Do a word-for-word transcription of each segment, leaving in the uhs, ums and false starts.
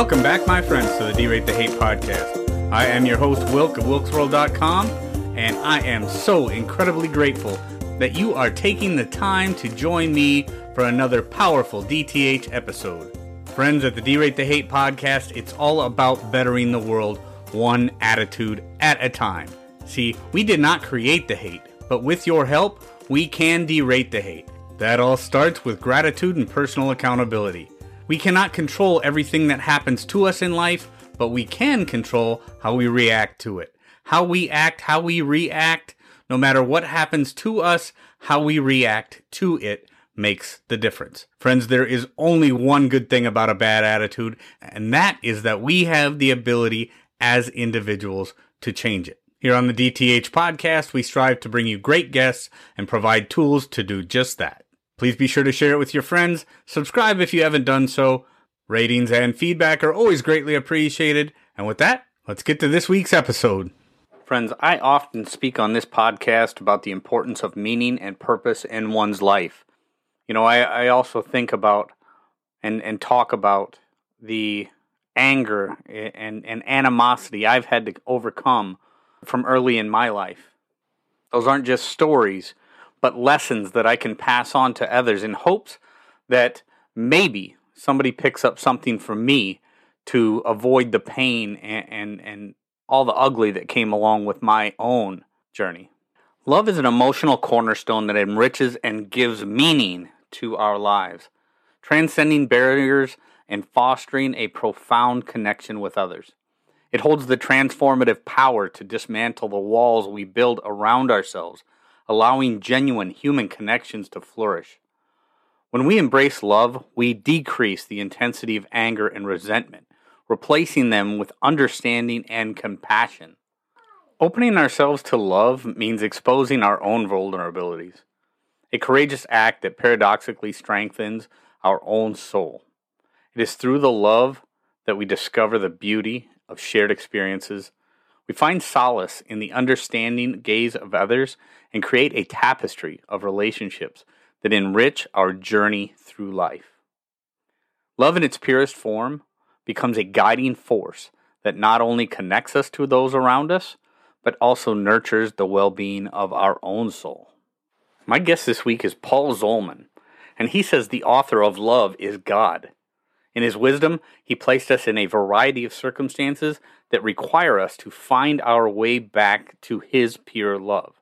Welcome back, my friends, to the D-Rate the Hate podcast. I am your host, Wilk of Wilks World dot com, and I am so incredibly grateful that you are taking the time to join me for another powerful D T H episode. Friends, at the D-Rate the Hate podcast, it's all about bettering the world one attitude at a time. See, we did not create the hate, but with your help, we can derate the hate. That all starts with gratitude and personal accountability. We cannot control everything that happens to us in life, but we can control how we react to it. How we act, how we react, no matter what happens to us, how we react to it makes the difference. Friends, there is only one good thing about a bad attitude, and that is that we have the ability as individuals to change it. Here on the D T H podcast, we strive to bring you great guests and provide tools to do just that. Please be sure to share it with your friends. Subscribe if you haven't done so. Ratings and feedback are always greatly appreciated. And with that, let's get to this week's episode. Friends, I often speak on this podcast about the importance of meaning and purpose in one's life. You know, I, I also think about and, and talk about the anger and, and animosity I've had to overcome from early in my life. Those aren't just stories, but lessons that I can pass on to others in hopes that maybe somebody picks up something from me to avoid the pain and, and, and all the ugly that came along with my own journey. Love is an emotional cornerstone that enriches and gives meaning to our lives, transcending barriers and fostering a profound connection with others. It holds the transformative power to dismantle the walls we build around ourselves, allowing genuine human connections to flourish. When we embrace love, we decrease the intensity of anger and resentment, replacing them with understanding and compassion. Opening ourselves to love means exposing our own vulnerabilities, a courageous act that paradoxically strengthens our own soul. It is through the love that we discover the beauty of shared experiences. We find solace in the understanding gaze of others and create a tapestry of relationships that enrich our journey through life. Love in its purest form becomes a guiding force that not only connects us to those around us, but also nurtures the well-being of our own soul. My guest this week is Paul Zolman, and he says the author of Love is God. In his wisdom, he placed us in a variety of circumstances that require us to find our way back to his pure love.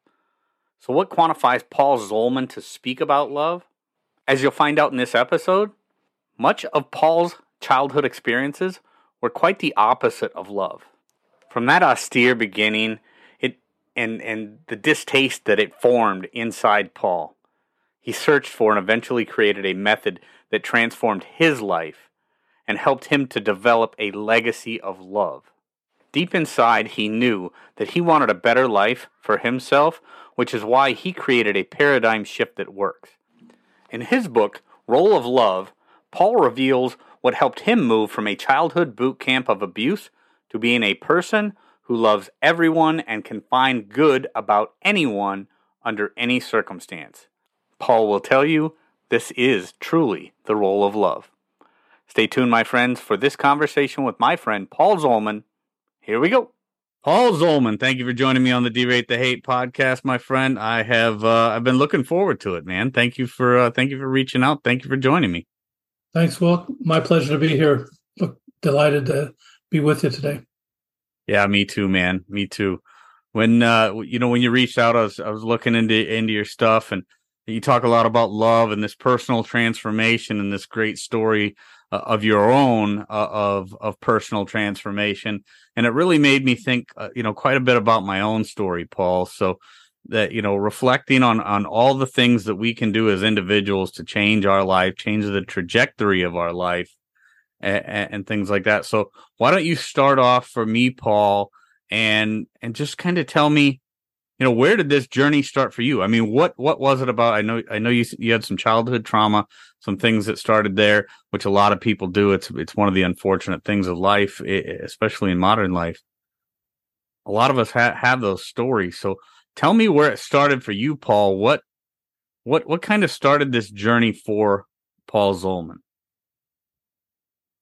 So what quantifies Paul Zolman to speak about love? As you'll find out in this episode, much of Paul's childhood experiences were quite the opposite of love. From that austere beginning, it and, and the distaste that it formed inside Paul, he searched for and eventually created a method that transformed his life and helped him to develop a legacy of love. Deep inside, he knew that he wanted a better life for himself, which is why he created a paradigm shift that works. In his book, Role of Love, Paul reveals what helped him move from a childhood boot camp of abuse to being a person who loves everyone and can find good about anyone under any circumstance. Paul will tell you this is truly the role of love. Stay tuned, my friends, for this conversation with my friend Paul Zolman. Here we go. Paul Zolman, thank you for joining me on the D-Rate the Hate podcast, my friend. I have uh, I've been looking forward to it, man. Thank you for uh, thank you for reaching out. Thank you for joining me. Thanks, Will. My pleasure to be here. Look, delighted to be with you today. Yeah, me too, man. Me too. When uh, you know when you reached out, I was I was looking into into your stuff, and you talk a lot about love and this personal transformation and this great story uh, of your own uh, of of personal transformation, and it really made me think, uh, you know, quite a bit about my own story, Paul. So that, you know, reflecting on on all the things that we can do as individuals to change our life, change the trajectory of our life, and, and things like that. So why don't you start off for me, Paul, and and just kind of tell me, you know, where did this journey start for you? I mean, what what was it about? I know I know you you had some childhood trauma, some things that started there, which a lot of people do. It's it's one of the unfortunate things of life, especially in modern life. A lot of us ha- have those stories. So tell me where it started for you, Paul. What what what kind of started this journey for Paul Zolman?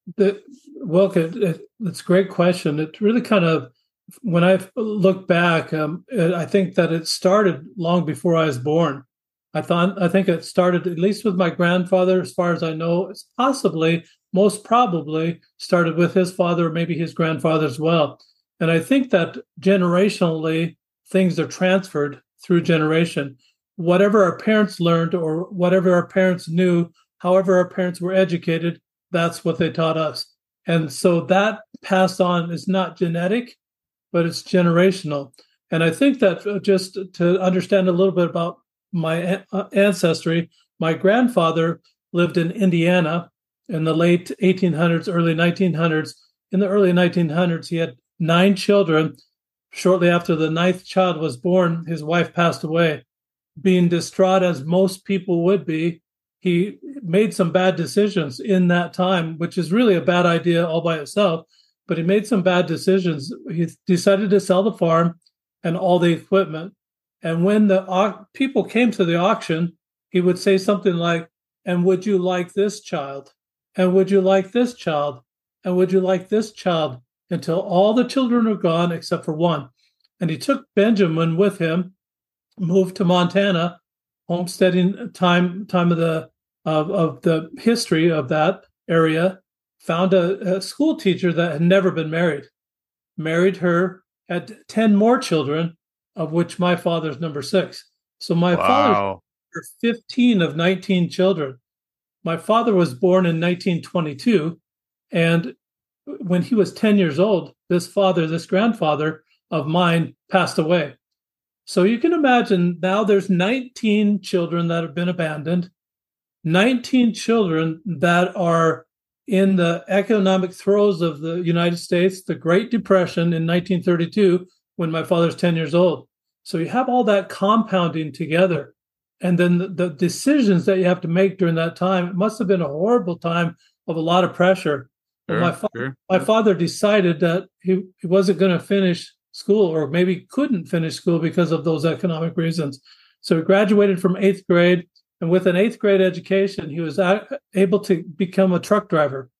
the, well, it, it, it's a great question. It really kind of, when I look back, um, it, I think that it started long before I was born. I thought, I think it started at least with my grandfather, as far as I know. It's possibly, most probably, started with his father, or maybe his grandfather as well. And I think that generationally, things are transferred through generation. Whatever our parents learned or whatever our parents knew, however our parents were educated, that's what they taught us. And so that passed on is not genetic, but it's generational. And I think that just to understand a little bit about my ancestry, my grandfather lived in Indiana in the late eighteen hundreds, early nineteen hundreds. In the early nineteen hundreds, he had nine children. Shortly after the ninth child was born, his wife passed away. Being distraught as most people would be, he made some bad decisions in that time, which is really a bad idea all by itself. But he made some bad decisions. He decided to sell the farm and all the equipment. And when the au- people came to the auction, he would say something like, "And would you like this child? And would you like this child? And would you like this child?" Until all the children were gone except for one. And he took Benjamin with him, moved to Montana, homesteading time time of the of, of the history of that area, found a, a school teacher that had never been married, married her, had ten more children, of which my father's number six. So my Wow. father had fifteen of nineteen children. My father was born in nineteen twenty-two, and when he was ten years old, this father, this grandfather of mine passed away. So you can imagine now there's nineteen children that have been abandoned, nineteen children that are in the economic throes of the United States, the Great Depression in nineteen thirty-two, when my father's ten years old. So you have all that compounding together. And then the, the decisions that you have to make during that time, it must have been a horrible time of a lot of pressure. Sure, my, fa- sure. my father decided that he, he wasn't going to finish school, or maybe couldn't finish school because of those economic reasons. So he graduated from eighth grade, and with an eighth grade education, he was a- able to become a truck driver.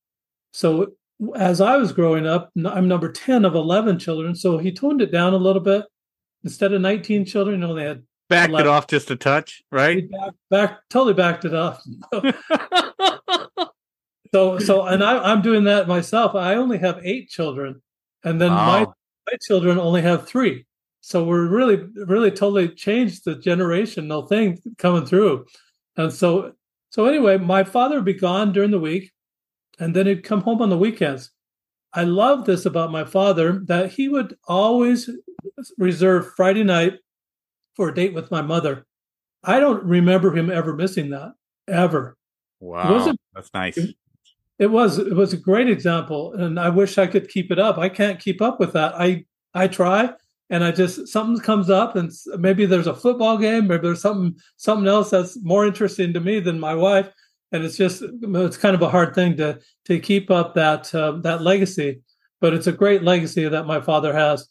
So as I was growing up, I'm number ten of eleven children. So he toned it down a little bit. Instead of nineteen children, he only had Backed eleven. it off just a touch, right? He back, back totally backed it off. So, so, and I, I'm doing that myself. I only have eight children, and then Wow. my my children only have three. So we're really, really totally changed the generational thing coming through. And so, so anyway, my father would be gone during the week, and then he'd come home on the weekends. I love this about my father, that he would always reserve Friday night for a date with my mother. I don't remember him ever missing that, ever. Wow, wasn't- that's nice. It was it was a great example, and I wish I could keep it up. I can't keep up with that. I I try, and I just something comes up, and maybe there's a football game, maybe there's something something else that's more interesting to me than my wife, and it's just it's kind of a hard thing to to keep up that uh, that legacy. But it's a great legacy that my father has.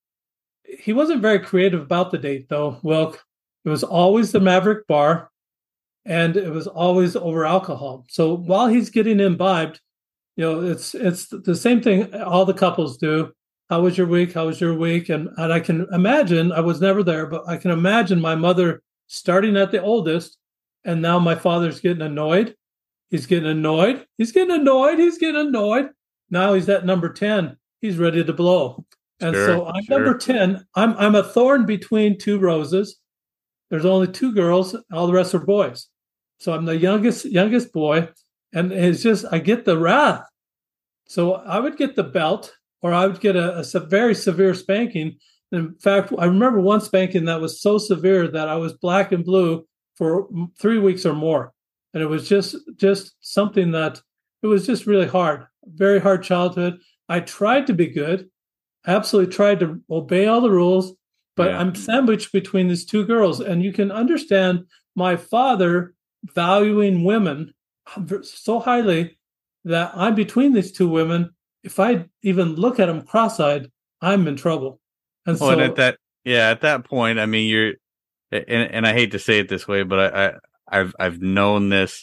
He wasn't very creative about the date, though, Wilk. It was always the Maverick Bar, and it was always over alcohol. So while he's getting imbibed, you know, it's it's the same thing all the couples do. How was your week? How was your week? And and I can imagine, I was never there, but I can imagine my mother starting at the oldest, and now my father's getting annoyed. He's getting annoyed. He's getting annoyed. He's getting annoyed. Now he's at number ten. He's ready to blow. And Sure, so I'm sure. number ten. I'm I'm a thorn between two roses. There's only two girls. All the rest are boys. So I'm the youngest youngest boy, and it's just I get the wrath. So I would get the belt, or I would get a, a se- very severe spanking. In fact, I remember one spanking that was so severe that I was black and blue for m- three weeks or more, and it was just just something that it was just really hard, very hard childhood. I tried to be good, absolutely tried to obey all the rules, but Yeah. I'm sandwiched between these two girls, and you can understand my father valuing women so highly that I'm between these two women. If I even look at them cross-eyed, I'm in trouble. And Oh, so and at that, yeah, at that point, I mean, you're, and, and I hate to say it this way, but I, I I've I've known this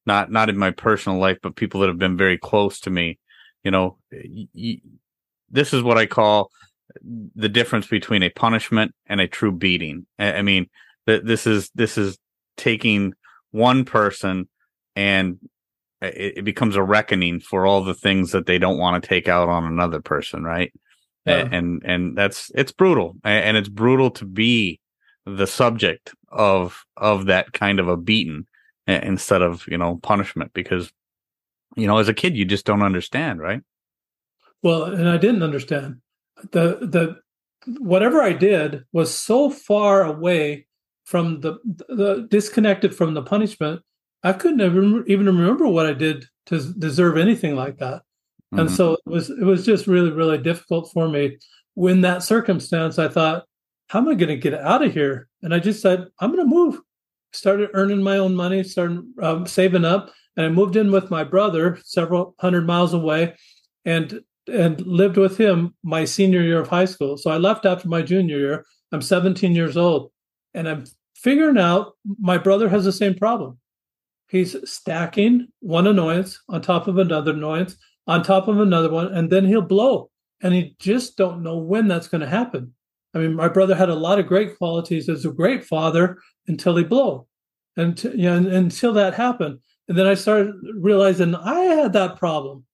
not not in my personal life, but people that have been very close to me. You know, y- y- this is what I call the difference between a punishment and a true beating. I, I mean, th- this is this is taking one person, and it, it becomes a reckoning for all the things that they don't want to take out on another person, right? Yeah. And and that's it's brutal, and it's brutal to be the subject of of that kind of a beating instead of, you know, punishment, because, you know, as a kid you just don't understand, right? Well, and I didn't understand. The the whatever I did was so far away from the, the disconnected from the punishment. I couldn't even even remember what I did to deserve anything like that. Mm-hmm. And so it was it was just really, really difficult for me. When that circumstance, I thought, how am I going to get out of here? And I just said, I'm going to move. Started earning my own money, started um, saving up, and I moved in with my brother several hundred miles away, and and lived with him my senior year of high school. So I left after my junior year. I'm seventeen years old, and I'm figuring out my brother has the same problem. He's stacking one annoyance on top of another annoyance on top of another one, and then he'll blow. And he just don't know when that's going to happen. I mean, my brother had a lot of great qualities as a great father until he blew, and t- you know, and, until that happened. And then I started realizing I had that problem,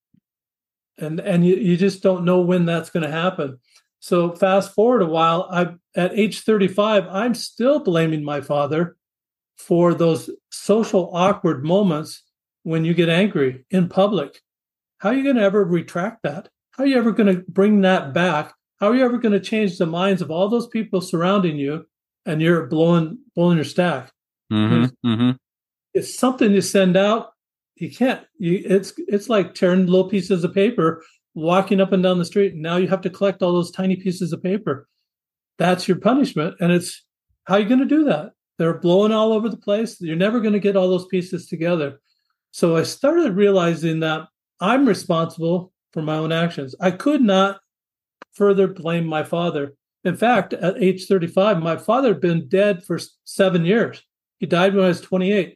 and and you, you just don't know when that's going to happen. So fast forward a while, I at age thirty-five, I'm still blaming my father for those social awkward moments when you get angry in public. How are you going to ever retract that? How are you ever going to bring that back? How are you ever going to change the minds of all those people surrounding you, and you're blowing blowing your stack? Mm-hmm, mm-hmm. It's something you send out. You can't. You, it's it's like tearing little pieces of paper, walking up and down the street, and now you have to collect all those tiny pieces of paper. That's your punishment, and it's how are you going to do that? They're blowing all over the place. You're never going to get all those pieces together. So I started realizing that I'm responsible for my own actions. I could not further blame my father. In fact, at age thirty-five, my father had been dead for seven years. He died when I was twenty-eight.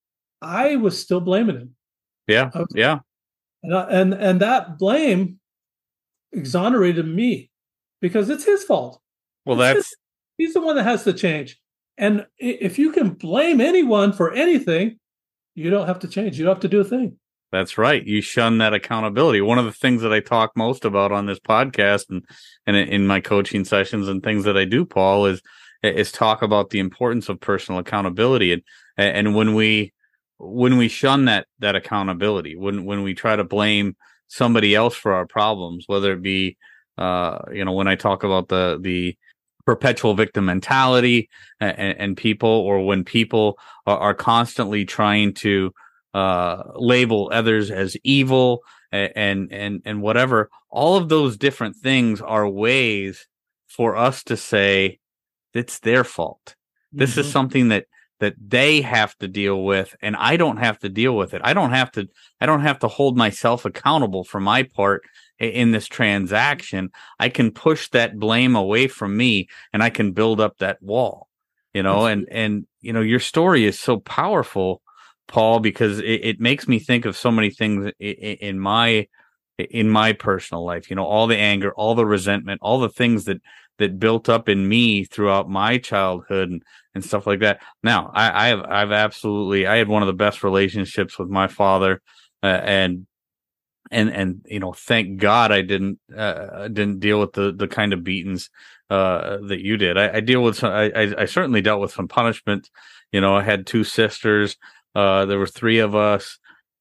I was still blaming him. Yeah, was, yeah. And, and and that blame exonerated me because it's his fault. Well, it's that's... his, he's the one that has to change. And if you can blame anyone for anything, you don't have to change. You don't have to do a thing. That's right. You shun that accountability. One of the things that I talk most about on this podcast and, and in my coaching sessions and things that I do, Paul, is is talk about the importance of personal accountability. And and when we when we shun that that accountability, when when we try to blame somebody else for our problems, whether it be uh, you know, when I talk about the the perpetual victim mentality and, and people, or when people are, are constantly trying to uh, label others as evil and, and, and whatever, all of those different things are ways for us to say it's their fault. This mm-hmm. is something that, that they have to deal with, and I don't have to deal with it. I don't have to, I don't have to hold myself accountable for my part in this transaction. I can push that blame away from me, and I can build up that wall, you know, and, and, you know, your story is so powerful, Paul, because it, it makes me think of so many things in, in my, in my personal life, you know, all the anger, all the resentment, all the things that, that built up in me throughout my childhood and, and stuff like that. Now, I, I have, I've absolutely, I had one of the best relationships with my father, uh, and, and, and, you know, thank God I didn't, uh, didn't deal with the, the kind of beatings, uh, that you did. I, I deal with some, I, I certainly dealt with some punishment. You know, I had two sisters. Uh, there were three of us.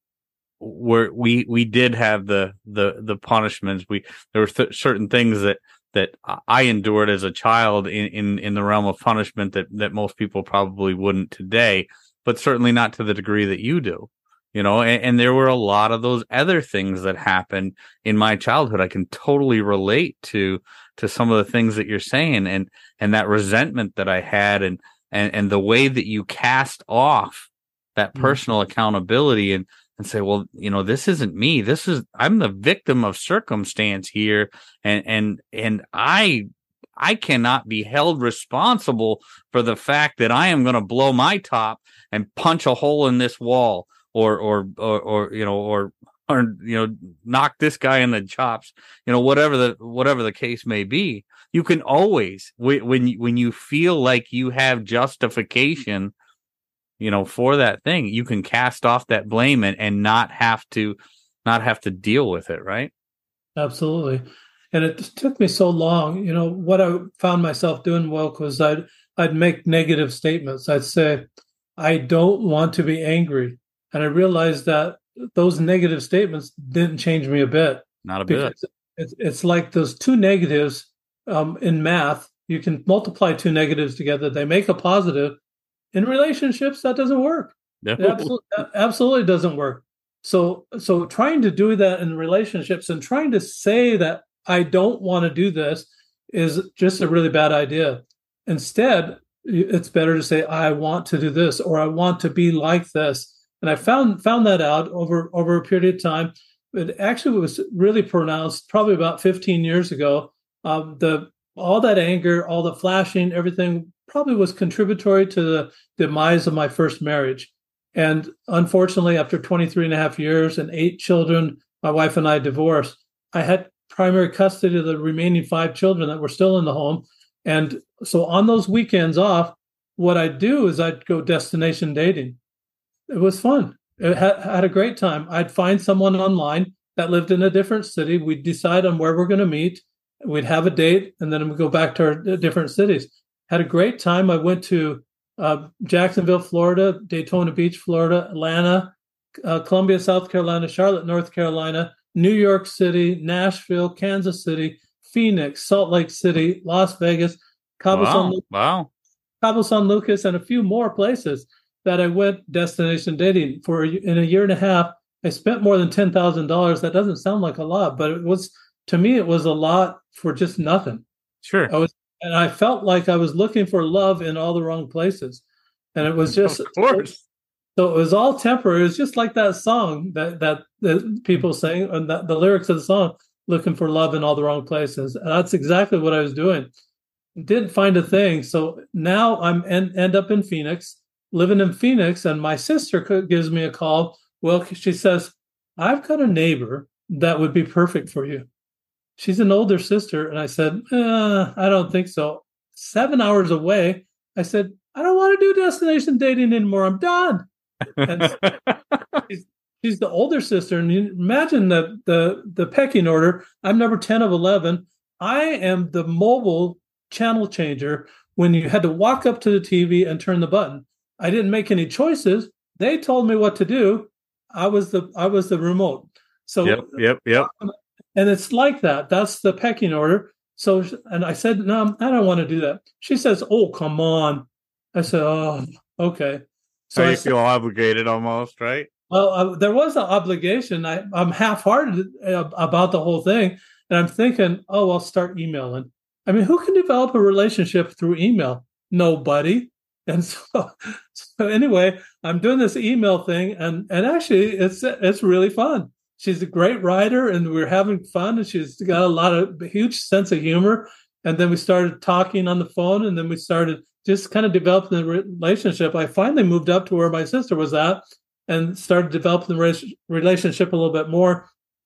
Where we, we did have the, the, the punishments. We, there were th- certain things that, that I endured as a child in, in, in the realm of punishment that, that most people probably wouldn't today, but certainly not to the degree that you do, you know, and, and there were a lot of those other things that happened in my childhood. I can totally relate to, to some of the things that you're saying, and, and that resentment that I had, and, and, and the way that you cast off that personal mm-hmm. accountability and, and say, well, you know, this isn't me. This is, I'm the victim of circumstance here. And, and, and I, I cannot be held responsible for the fact that I am going to blow my top and punch a hole in this wall, or or or, or you know or or you know knock this guy in the chops, you know whatever the whatever the case may be. You can always, when you, when you feel like you have justification, you know, for that thing, you can cast off that blame and, and not have to not have to deal with it, right? Absolutely. And it just took me so long. You know, what I found myself doing, Wilk, was I'd I'd make negative statements. I'd say, I don't want to be angry. And I realized that those negative statements didn't change me a bit. Not a bit. It's, it's like those two negatives um, in math. You can multiply two negatives together. They make a positive. In relationships, that doesn't work. No. It absolutely, absolutely doesn't work. So, so trying to do that in relationships and trying to say that I don't want to do this is just a really bad idea. Instead, it's better to say I want to do this, or I want to be like this. And I found found that out over over a period of time. It actually was really pronounced probably about fifteen years ago. Um, the all that anger, all the flashing, everything probably was contributory to the demise of my first marriage. And unfortunately, after twenty-three and a half years and eight children, my wife and I divorced. I had primary custody of the remaining five children that were still in the home. And so on those weekends off, what I'd do is I'd go destination dating. It was fun. I had, had a great time. I'd find someone online that lived in a different city. We'd decide on where we're going to meet. We'd have a date, and then we'd go back to our different cities. Had a great time. I went to uh, Jacksonville, Florida, Daytona Beach, Florida, Atlanta, uh, Columbia, South Carolina, Charlotte, North Carolina, New York City, Nashville, Kansas City, Phoenix, Salt Lake City, Las Vegas, Cabo, wow. San, Lucas, wow. Cabo San Lucas, and a few more places that I went destination dating for. In a year and a half, I spent more than ten thousand dollars. That doesn't sound like a lot, but it was, to me, it was a lot for just nothing. Sure. I was, and I felt like I was looking for love in all the wrong places. And it was just, of course. So it was all temporary. It was just like that song that, that, that people sing, and that, the lyrics of the song, looking for love in all the wrong places. And that's exactly what I was doing. Didn't find a thing. So now I'm end, end up in Phoenix, living in Phoenix, and my sister gives me a call. Well, she says, I've got a neighbor that would be perfect for you. She's an older sister. And I said, uh, I don't think so. Seven hours away, I said, I don't want to do destination dating anymore. I'm done. And she's, she's the older sister. And you imagine the, the, the pecking order. I'm number ten of eleven. I am the mobile channel changer when you had to walk up to the T V and turn the button. I didn't make any choices. They told me what to do. I was the I was the remote. So yep, yep, yep. And it's like that. That's the pecking order. So, and I said, no, I don't want to do that. She says, oh, come on. I said, oh, okay. So How I you said, feel obligated almost, right? Well, uh, there was an obligation. I, I'm half-hearted uh, about the whole thing. And I'm thinking, oh, I'll start emailing. I mean, who can develop a relationship through email? Nobody. And so, so anyway, I'm doing this email thing, and, and actually, it's it's really fun. She's a great writer, and we're having fun, and she's got a lot of a huge sense of humor. And then we started talking on the phone, and then we started just kind of developing the relationship. I finally moved up to where my sister was at and started developing the relationship a little bit more.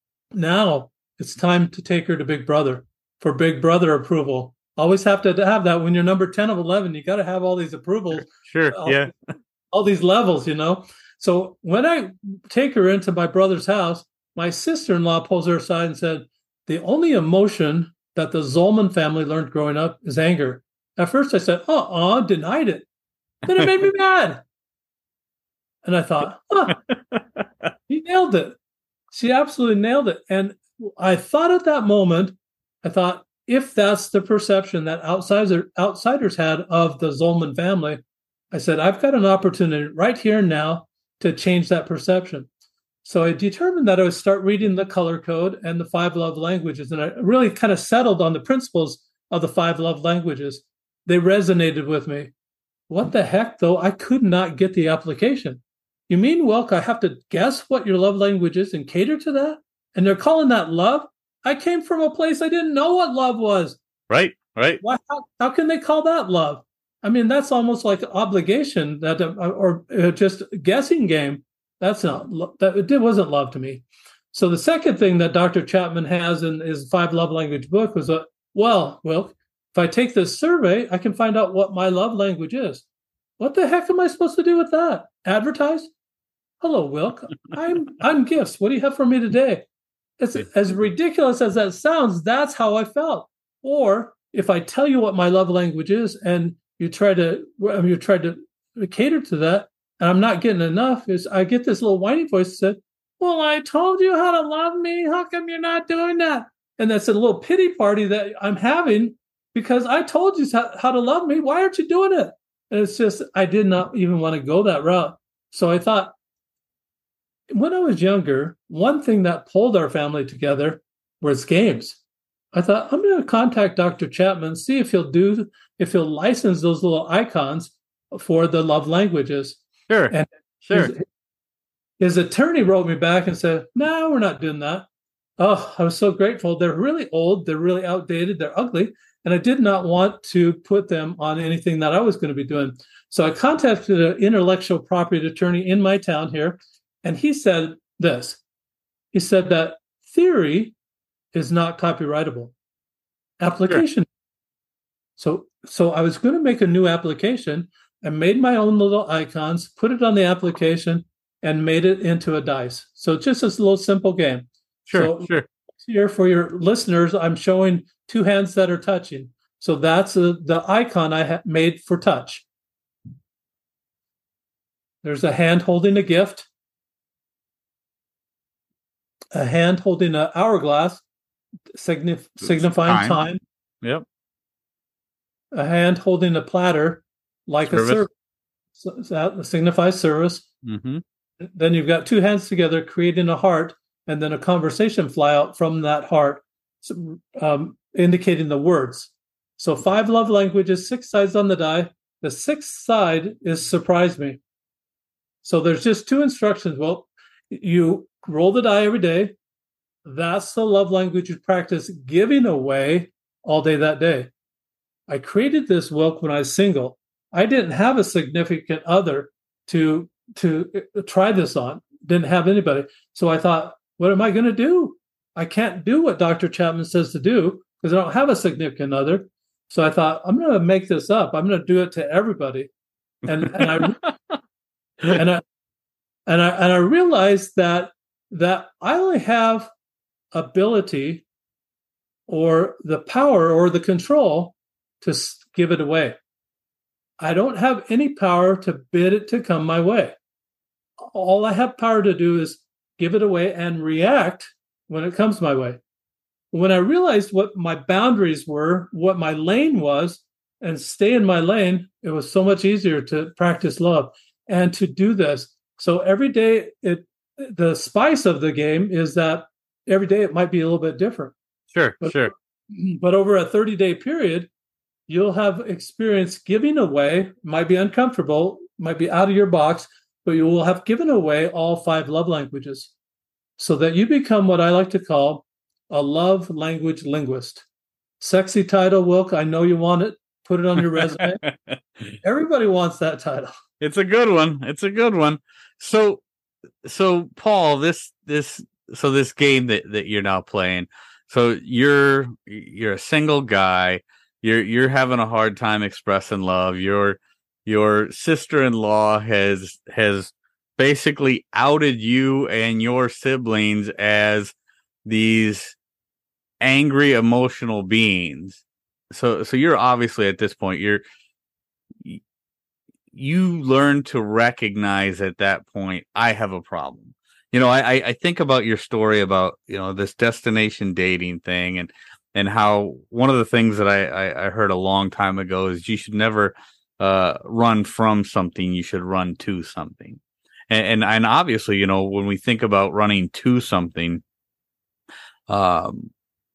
Now it's time to take her to Big Brother for Big Brother approval. Always have to have that when you're number ten of eleven. You got to have all these approvals. Sure, all, yeah. All these levels, you know. So when I take her into my brother's house, my sister-in-law pulls her aside and said, the only emotion that the Zolman family learned growing up is anger. At first I said, uh-uh, denied it. Then it made me mad. And I thought, huh, she nailed it. She absolutely nailed it. And I thought at that moment, I thought, if that's the perception that outsider, outsiders had of the Zolman family, I said, I've got an opportunity right here and now to change that perception. So I determined that I would start reading the color code and the five love languages. And I really kind of settled on the principles of the five love languages. They resonated with me. What the heck, though? I could not get the application. You mean, Wilk, I have to guess what your love language is and cater to that? And they're calling that love? I came from a place I didn't know what love was. Right, right. Why, how, how can they call that love? I mean, that's almost like obligation that, uh, or uh, just guessing game. That's not that it wasn't love to me. So the second thing that Doctor Chapman has in his five love language book was, a, well, well, if I take this survey, I can find out what my love language is. What the heck am I supposed to do with that? Advertise? Hello, Wilk. I'm I'm gifts. What do you have for me today? It's as ridiculous as that sounds. That's how I felt. Or if I tell you what my love language is, and you try to you try to cater to that, and I'm not getting enough, is I get this little whiny voice that said, well, I told you how to love me. How come you're not doing that? And that's a little pity party that I'm having because I told you how to love me. Why aren't you doing it? And it's just, I did not even want to go that route. So I thought, when I was younger, one thing that pulled our family together was games. I thought, I'm going to contact Doctor Chapman, see if he'll do, if he'll license those little icons for the love languages. Sure, and sure. His, his attorney wrote me back and said, no, we're not doing that. Oh, I was so grateful. They're really old. They're really outdated. They're ugly. And I did not want to put them on anything that I was going to be doing. So I contacted an intellectual property attorney in my town here. And he said this. He said that theory is not copyrightable. Application. Sure. So, so I was going to make a new application. I made my own little icons, put it on the application, and made it into a dice. So just this little simple game. Sure, so sure. Here for your listeners, I'm showing two hands that are touching. So that's a, the icon I ha- made for touch. There's a hand holding a gift, a hand holding an hourglass, signif- signifying time. time. Yep. A hand holding a platter, like service. a service, so that signifies service. Mm-hmm. Then you've got two hands together, creating a heart, and then a conversation fly out from that heart, um, indicating the words. So five love languages, six sides on the die. The sixth side is surprise me. So there's just two instructions. Well, you roll the die every day. That's the love language you practice giving away all day that day. I created this book when I was single. I didn't have a significant other to to try this on. Didn't have anybody. So I thought, what am I going to do? I can't do what Doctor Chapman says to do because I don't have a significant other. So I thought, I'm going to make this up. I'm going to do it to everybody. And, and I and I and I and I realized that that I only have ability or the power or the control to give it away. I don't have any power to bid it to come my way. All I have power to do is give it away and react when it comes my way. When I realized what my boundaries were, what my lane was, and stay in my lane, it was so much easier to practice love and to do this. So every day, it the spice of the game is that every day it might be a little bit different. Sure, but, sure. But over a thirty-day period, you'll have experience giving away, might be uncomfortable, might be out of your box, but you will have given away all five love languages so that you become what I like to call a love language linguist. Sexy title, Wilk. I know you want it. Put it on your resume. Everybody wants that title. It's a good one. It's a good one. So, so Paul, this, this, so this game that, that you're now playing, so you're, you're a single guy. You're you're having a hard time expressing love. Your your sister-in-law has has basically outed you and your siblings as these angry, emotional beings. So so you're obviously at this point you're you learn to recognize at that point I have a problem. You know, I I think about your story about, you know, this destination dating thing and. And how one of the things that I, I, I heard a long time ago is you should never uh, run from something. You should run to something. And, and and obviously, you know, when we think about running to something, um,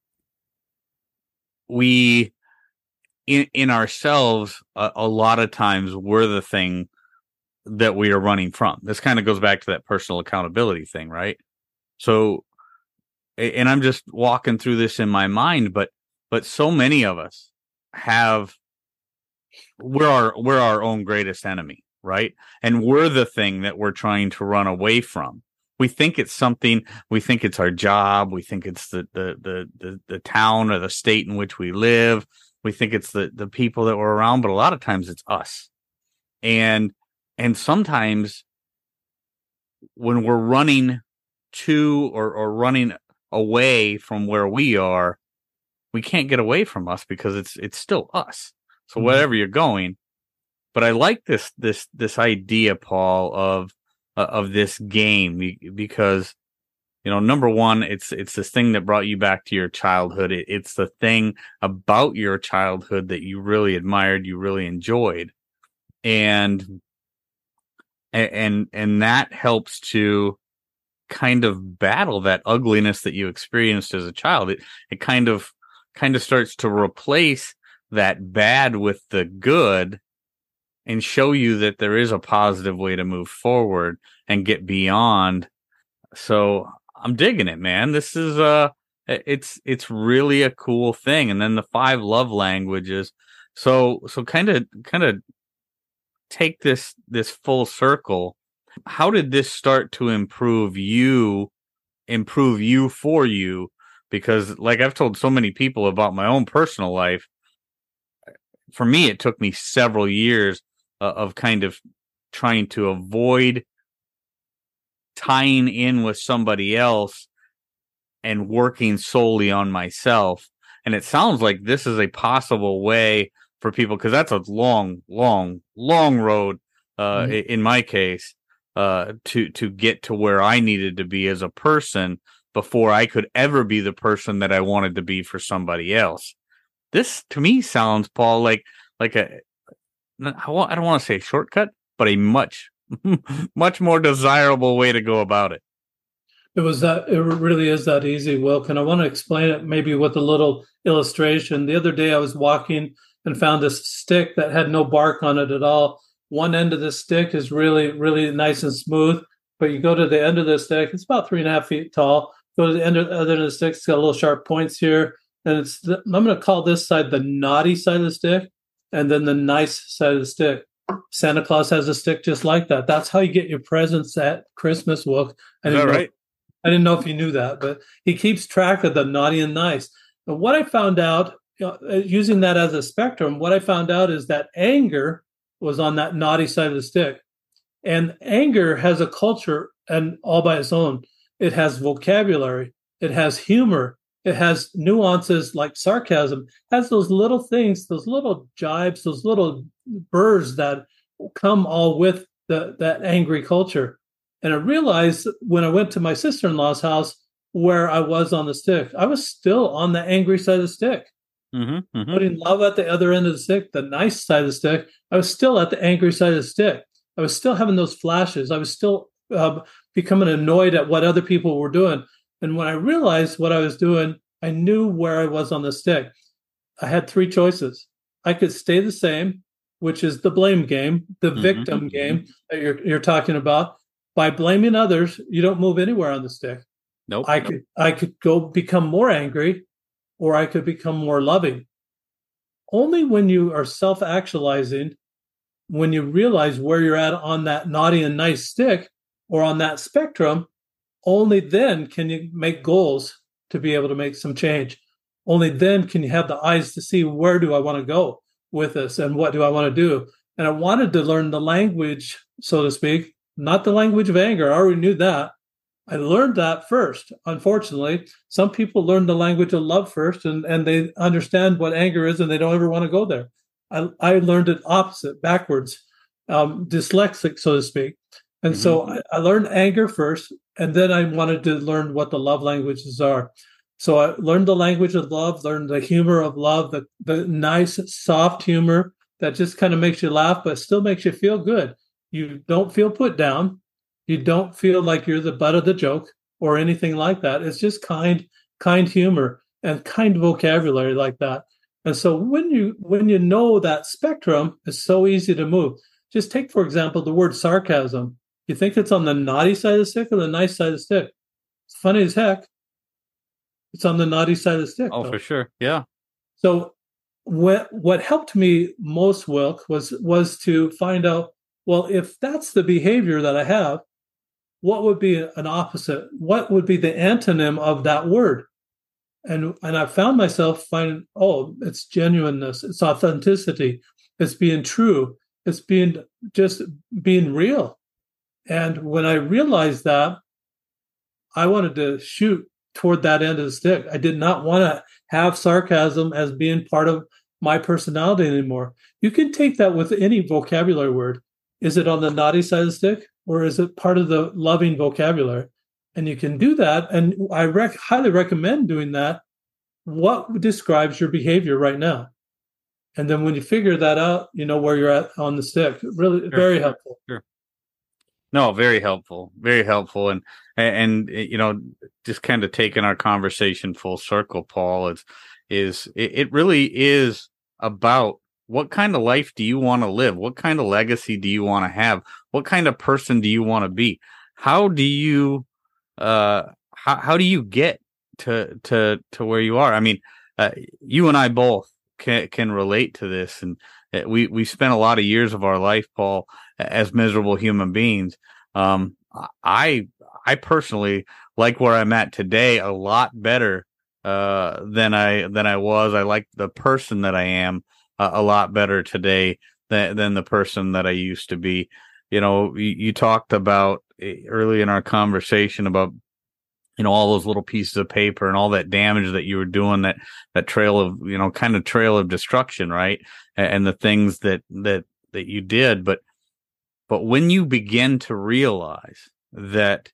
we in in ourselves a, a lot of times we're the thing that we are running from. This kind of goes back to that personal accountability thing, right? So. And I'm just walking through this in my mind, but but so many of us have we're our we're our own greatest enemy. right? And we're the thing that we're trying to run away from. We think it's something, we think it's our job, we think it's the the the the, the town or the state in which we live, we think it's the, the people that we're around, but a lot of times it's us. And and sometimes when we're running to or, or running away from where we are, we can't get away from us because it's it's still us. So mm-hmm. wherever you're going. But I like this this this idea, Paul, of uh, of this game because, you know, number one, it's it's this thing that brought you back to your childhood. It, it's the thing about your childhood that you really admired, you really enjoyed, and and and that helps to kind of battle that ugliness that you experienced as a child. It it kind of kind of starts to replace that bad with the good and show you that there is a positive way to move forward and get beyond. So I'm digging it, man. This is uh it's it's really a cool thing. And then the five love languages. So so kind of kind of take this this full circle. How did this start to improve you, improve you for you? Because like I've told so many people about my own personal life, for me, it took me several years uh, of kind of trying to avoid tying in with somebody else and working solely on myself. And it sounds like this is a possible way for people, because that's a long, long, long road uh, mm-hmm. in my case uh, to to get to where I needed to be as a person before I could ever be the person that I wanted to be for somebody else. This, to me, sounds, Paul, like like a, I don't want to say a shortcut, but a much, much more desirable way to go about it. It was that, it really is that easy, Wilk. And I want to explain it maybe with a little illustration. The other day I was walking and found this stick that had no bark on it at all. One end of the stick is really, really nice and smooth, but you go to the end of the stick, it's about three and a half feet tall. Go to the end of, other end of the stick, it's got little sharp points here. And it's the, I'm going to call this side the naughty side of the stick, and then the nice side of the stick. Santa Claus has a stick just like that. That's how you get your presents at Christmas, Wilk. Is that right? I didn't know if you knew that, but he keeps track of the naughty and nice. And what I found out, you know, using that as a spectrum, what I found out is that anger was on that naughty side of the stick. And anger has a culture and all by its own. It has vocabulary. It has humor. It has nuances like sarcasm. It has those little things, those little jibes, those little burrs that come all with the, that angry culture. And I realized when I went to my sister-in-law's house where I was on the stick, I was still on the angry side of the stick. Mm-hmm, mm-hmm. Putting love at the other end of the stick, the nice side of the stick, I was still at the angry side of the stick. I was still having those flashes. I was still uh, becoming annoyed at what other people were doing. And when I realized what I was doing, I knew where I was on the stick. I had three choices. I could stay the same, which is the blame game, the mm-hmm, victim mm-hmm. game that you're, you're talking about. By blaming others, you don't move anywhere on the stick. Nope. I nope. could I could go become more angry, or I could become more loving. Only when you are self-actualizing, when you realize where you're at on that naughty and nice stick or on that spectrum, only then can you make goals to be able to make some change. Only then can you have the eyes to see where do I want to go with this and what do I want to do. And I wanted to learn the language, so to speak, not the language of anger. I already knew that. I learned that first. Unfortunately, some people learn the language of love first, and, and they understand what anger is, and they don't ever want to go there. I, I learned it opposite, backwards, um, dyslexic, so to speak. And mm-hmm. so I, I learned anger first, and then I wanted to learn what the love languages are. So I learned the language of love, learned the humor of love, the, the nice, soft humor that just kind of makes you laugh, but still makes you feel good. You don't feel put down. You don't feel like you're the butt of the joke or anything like that. It's just kind, kind humor and kind vocabulary like that. And so when you when you know that spectrum, it's so easy to move. Just take, for example, the word sarcasm. You think it's on the naughty side of the stick or the nice side of the stick? It's funny as heck. It's on the naughty side of the stick. Oh, though. For sure. Yeah. So what what helped me most, Wilk, was was to find out, well, if that's the behavior that I have, what would be an opposite? What would be the antonym of that word? And and I found myself finding, oh, it's genuineness, it's authenticity, it's being true, it's being just being real. And when I realized that, I wanted to shoot toward that end of the stick. I did not want to have sarcasm as being part of my personality anymore. You can take that with any vocabulary word. Is it on the naughty side of the stick, or is it part of the loving vocabulary? And you can do that. And I rec- highly recommend doing that. What describes your behavior right now? And then when you figure that out, you know where you're at on the stick. Really, sure. Very helpful. Sure. No, very helpful, very helpful. And, and, and you know, just kind of taking our conversation full circle, Paul, is, is it, it really is about what kind of life do you want to live? What kind of legacy do you want to have? What kind of person do you want to be? How do you, uh, how, how do you get to, to, to where you are? I mean, uh, you and I both can, can relate to this. And we, we spent a lot of years of our life, Paul, as miserable human beings. Um, I, I personally like where I'm at today a lot better, uh, than I, than I was. I like the person that I am uh, a lot better today than, than the person that I used to be. You know, you, you talked about early in our conversation about, you know, all those little pieces of paper and all that damage that you were doing, that, that trail of, you know, kind of trail of destruction, right? And, and the things that, that, that you did. But, but when you begin to realize that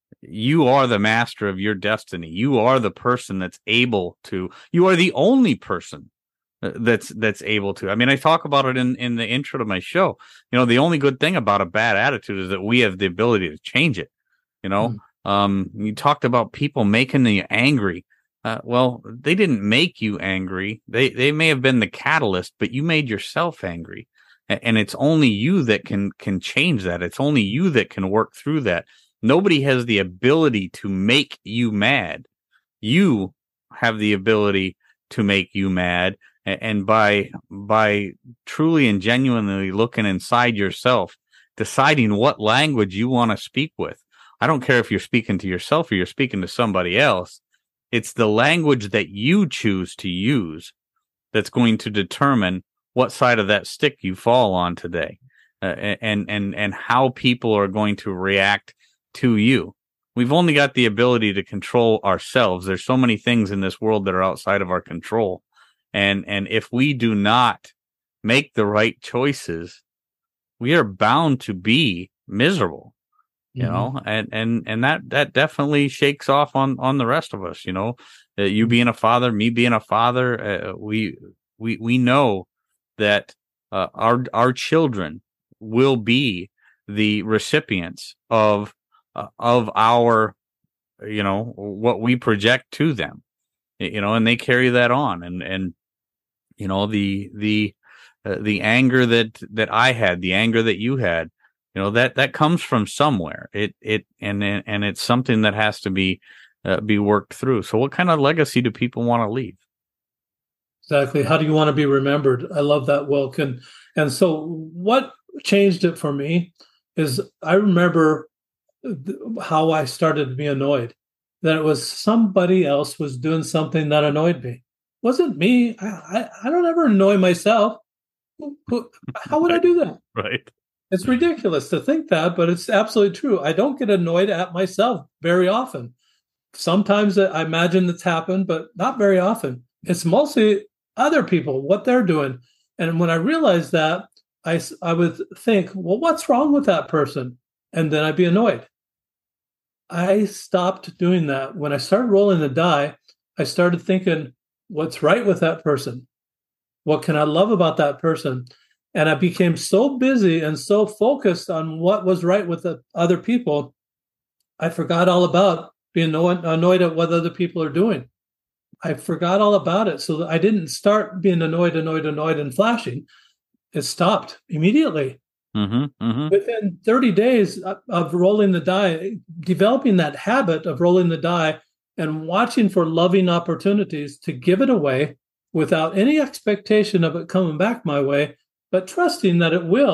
you are the master of your destiny, you are the person that's able to, you are the only person that's, that's able to. I mean, I talk about it in, in the intro to my show. You know, the only good thing about a bad attitude is that we have the ability to change it. You know, mm. Um, you talked about people making you angry. Uh, well, they didn't make you angry. They, they may have been the catalyst, but you made yourself angry. And it's only you that can, can change that. It's only you that can work through that. Nobody has the ability to make you mad. You have the ability to make you mad. And by, by truly and genuinely looking inside yourself, deciding what language you want to speak with. I don't care if you're speaking to yourself or you're speaking to somebody else. It's the language that you choose to use that's going to determine what side of that stick you fall on today, uh, and, and, and how people are going to react to you. We've only got the ability to control ourselves. There's so many things in this world that are outside of our control. And, and if we do not make the right choices, we are bound to be miserable. You mm-hmm. know, and, and, and that, that definitely shakes off on, on the rest of us, you know, uh, you being a father, me being a father, uh, we, we, we know that, uh, our, our children will be the recipients of, uh, of our, you know, what we project to them, you know, and they carry that on. And, and, you know, the, the, uh, the anger that, that I had, the anger that you had, you know, that, that comes from somewhere. It, it, and, and it's something that has to be, uh, be worked through. So what kind of legacy do people want to leave? Exactly. How do you want to be remembered? I love that, Wilk. And, and so what changed it for me is I remember th- how I started to be annoyed, that it was somebody else was doing something that annoyed me. It wasn't me. I, I, I don't ever annoy myself. How would right. I do that? Right. It's ridiculous to think that, but it's absolutely true. I don't get annoyed at myself very often. Sometimes I imagine it's happened, but not very often. It's mostly other people, what they're doing. And when I realized that, I, I would think, well, what's wrong with that person? And then I'd be annoyed. I stopped doing that. When I started rolling the die, I started thinking, what's right with that person? What can I love about that person? And I became so busy and so focused on what was right with the other people, I forgot all about being annoyed, annoyed at what other people are doing. I forgot all about it. So I didn't start being annoyed, annoyed, annoyed, and flashing. It stopped immediately. Mm-hmm, mm-hmm. Within thirty days of rolling the die, developing that habit of rolling the die and watching for loving opportunities to give it away without any expectation of it coming back my way, but trusting that it will.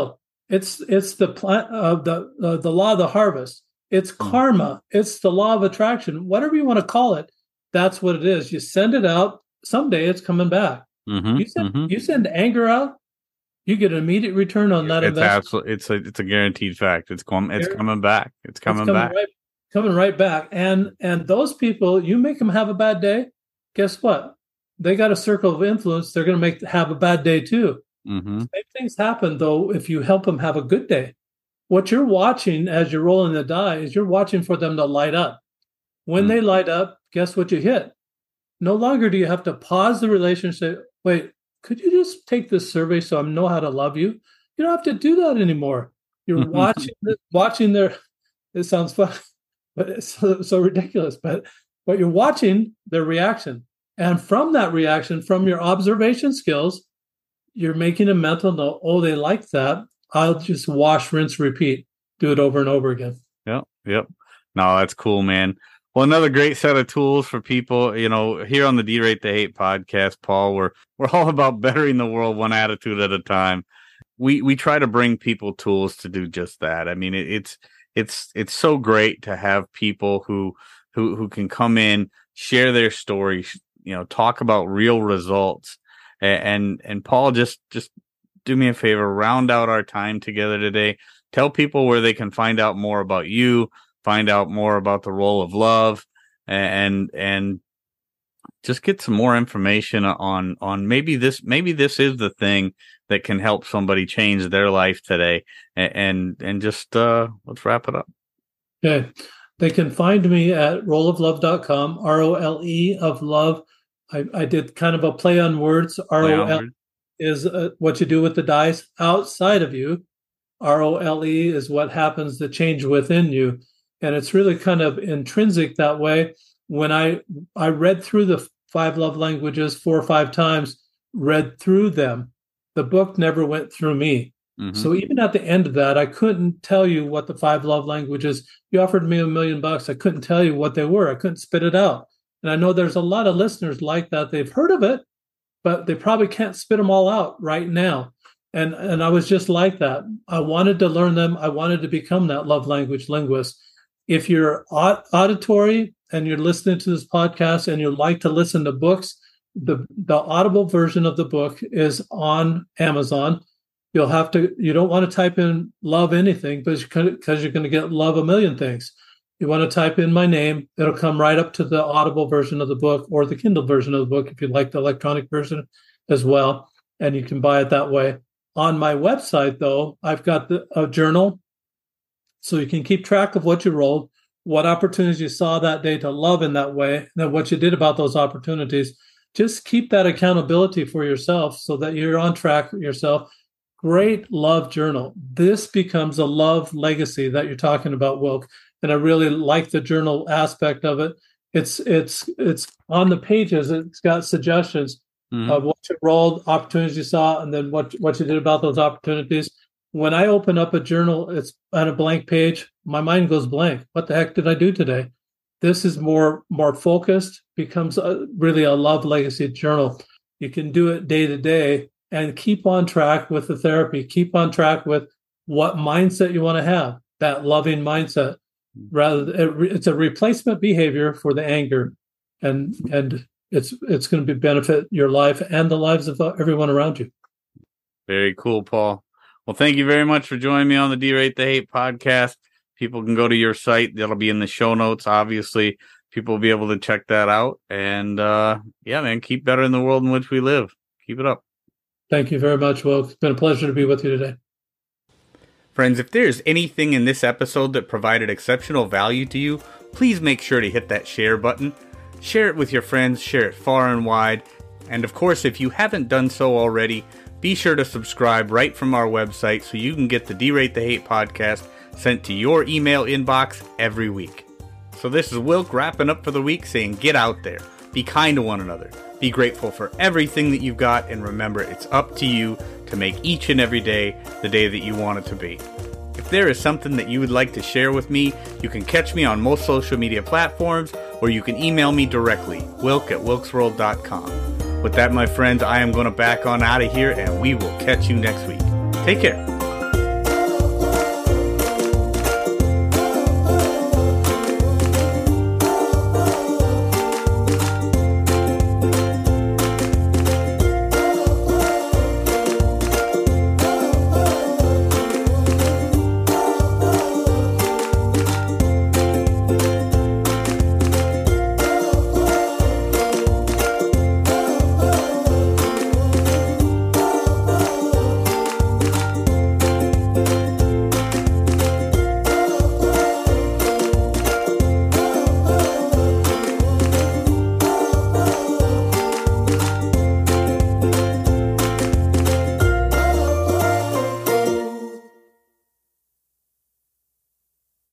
It's it's the plant of uh, the uh, the law of the harvest. It's karma. It's the law of attraction. Whatever you want to call it, that's what it is. You send it out. Someday it's coming back. Mm-hmm, you send mm-hmm. you send anger out, you get an immediate return on that it's investment. Absolutely, it's a it's a guaranteed fact. It's com- It's coming back. It's coming, it's coming back. Right, coming right back. And and those people, you make them have a bad day. Guess what? They got a circle of influence. They're going to make have a bad day too. Mm-hmm. Same things happen, though, if you help them have a good day. What you're watching as you're rolling the die is you're watching for them to light up. When mm-hmm. they light up, guess what you hit? No longer do you have to pause the relationship. Wait, could you just take this survey so I know how to love you? You don't have to do that anymore. You're watching watching their, it sounds fun, but it's so, so ridiculous. But, but you're watching their reaction. And from that reaction, from your observation skills, you're making a mental note, oh, they like that. I'll just wash, rinse, repeat. Do it over and over again. Yep, yep. No, that's cool, man. Well, another great set of tools for people, you know, here on the D-Rate the Hate podcast, Paul, we're, we're all about bettering the world one attitude at a time. We we try to bring people tools to do just that. I mean, it, it's it's it's so great to have people who who who can come in, share their story, you know, talk about real results. And and Paul, just just do me a favor, round out our time together today. Tell people where they can find out more about you, find out more about the role of love, and and just get some more information on on maybe this maybe this is the thing that can help somebody change their life today. And and, and just uh, let's wrap it up. Okay, they can find me at role of love dot com. R O L E of love. I, I did kind of a play on words. R O L is uh, what you do with the dice outside of you. R O L E is what happens to change within you. And it's really kind of intrinsic that way. When I I read through the five love languages four or five times, read through them, the book never went through me. Mm-hmm. So even at the end of that, I couldn't tell you what the five love languages, you offered me a million bucks. I couldn't tell you what they were. I couldn't spit it out. And I know there's a lot of listeners like that. They've heard of it, but they probably can't spit them all out right now. And and I was just like that. I wanted to learn them. I wanted to become that love language linguist. If you're auditory and you're listening to this podcast and you like to listen to books, the, the Audible version of the book is on Amazon. You'll have to, you don't want to type in love anything because you're going to get love a million things. You want to type in my name, it'll come right up to the Audible version of the book or the Kindle version of the book if you like the electronic version as well, and you can buy it that way. On my website, though, I've got the, a journal, so you can keep track of what you rolled, what opportunities you saw that day to love in that way, and then what you did about those opportunities. Just keep that accountability for yourself so that you're on track with yourself. Great love journal. This becomes a love legacy that you're talking about, Wilk. And I really like the journal aspect of it. It's it's it's on the pages. It's got suggestions mm-hmm. of what you rolled, opportunities you saw, and then what what you did about those opportunities. When I open up a journal, it's on a blank page. My mind goes blank. What the heck did I do today? This is more more focused. Becomes a, really a love legacy journal. You can do it day to day and keep on track with the therapy. Keep on track with what mindset you want to have. That loving mindset. Rather, it's a replacement behavior for the anger, and and it's it's going to be benefit your life and the lives of everyone around you. Very cool, Paul. Well, thank you very much for joining me on the D-Rate the Hate podcast. People can go to your site; that'll be in the show notes. Obviously, people will be able to check that out. And uh, yeah, man, keep bettering the world in which we live. Keep it up. Thank you very much, Will. It's been a pleasure to be with you today. Friends, if there's anything in this episode that provided exceptional value to you, please make sure to hit that share button. Share it with your friends, share it far and wide. And of course, if you haven't done so already, be sure to subscribe right from our website so you can get the D-Rate the Hate podcast sent to your email inbox every week. So this is Wilk wrapping up for the week saying get out there, be kind to one another, be grateful for everything that you've got, and remember it's up to you to make each and every day the day that you want it to be. If there is something that you would like to share with me, you can catch me on most social media platforms, or you can email me directly, wilk at wilks world dot com. With that, my friends, I am going to back on out of here, and we will catch you next week. Take care.